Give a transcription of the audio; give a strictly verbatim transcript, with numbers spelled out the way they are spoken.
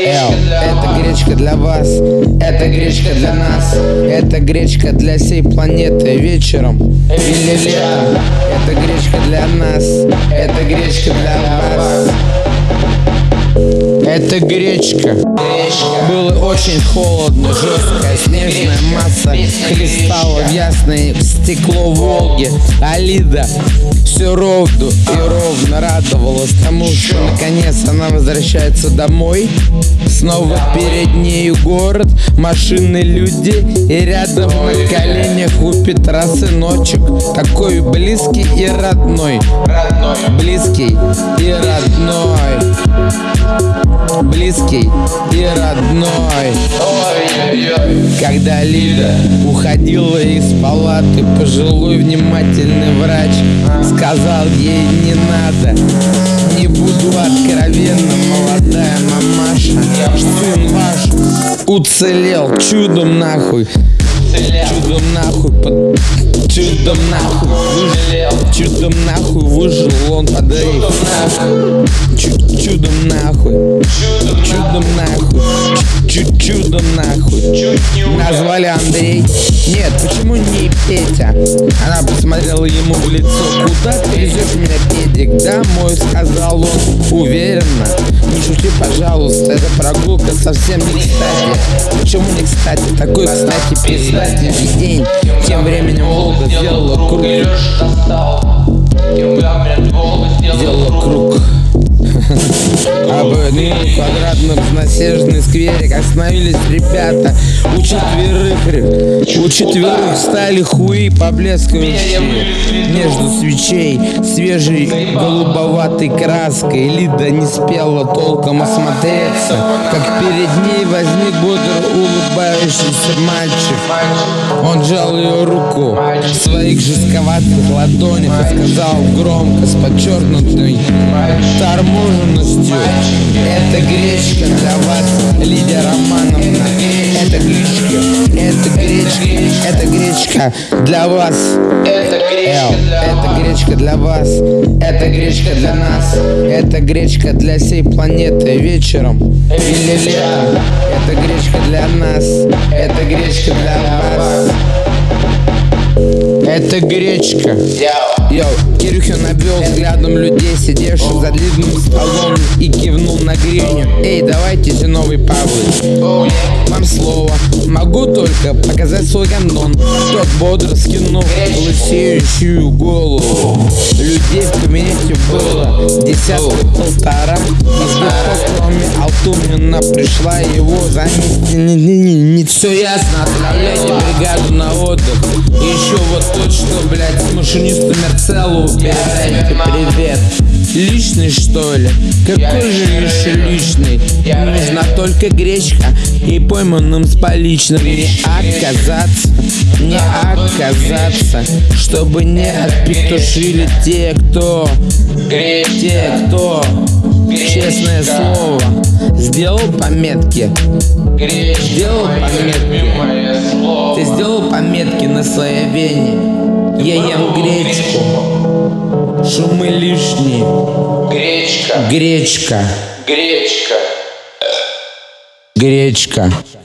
Эл, это гречка для вас, это гречка для нас, это гречка для всей планеты вечером или летом. Это гречка для нас, это гречка для вас. Это гречка. Было очень холодно, жесткая снежная масса хлестала в ясное стекло Волги. Алида все ровно и ровно радовалась тому, что наконец она возвращается домой. Снова перед нею город, машины, люди, и рядом на коленях у Петра сыночек, такой близкий и родной. Близкий и родной. Близкий и родной. Когда Лида уходила из палаты, пожилой внимательный врач сказал ей: не надо, не буду откровенно, молодая мамаша, сын ваш уцелел чудом нахуй. Чудом нахуй, под... чудом нахуй выжил, чудом нахуй выжил он под рейс. Чу чудом нахуй, чудом нахуй, чуть чудом нахуй. Назвали Андрей. Нет, почему не Петя? Она посмотрела ему в лицо. Куда ты везешь меня, Педик? Домой, сказал он уверенно. Не шути, пожалуйста, эта прогулка совсем не кстати. Почему не кстати? Такой, кстати, пиздатенький день. Тем временем Волга сделала круг. Сделала круг. Об одном квадратном насежный скверик остановились ребята. У четверых, у четверых стали хуи поблескивающие между свечей свежей голубоватой краской. Лида не спела толком осмотреться, как перед ней возник бодро улыбающийся мальчик. Он сжал ее руку в своих жестковатых ладонях и сказал громко, с подчеркнутой торможенностью: это гречка для вас, Лидия Романовна. Это гречка, это гречка, это гречка для вас. Эл, это гречка для вас, это гречка для нас, это гречка для всей планеты вечером или летом. Это гречка для нас, это гречка для вас. Это гречка. Йоу, Кирюхин обвел взглядом людей, сидевших за длинным столом, и кивнул на гриню. Эй, давайте, новый Павлович, вам слово. Могу только показать свой гандон. Тот бодро скинул лысеющую голову. Людей в кабинете было десятка полтора. Из них, кроме Алтумина, пришла его заместить. Не, не, не, не все ясно. Отправляйте бригаду на отдых. И еще вот тот, что, блядь, с машинистом Мерцеллу передайте привет. Личный, что ли? Какой же еще личный? Нужна только гречка и пойманным с поличным. Не отказаться, не отказаться, чтобы не отпетушили те, кто, те, кто, честное слово, сделал пометки. Сделал пометки. Ты сделал пометки на своей вене. Я ем гречку. Шумы лишние. Гречка. Гречка. Гречка. Гречка.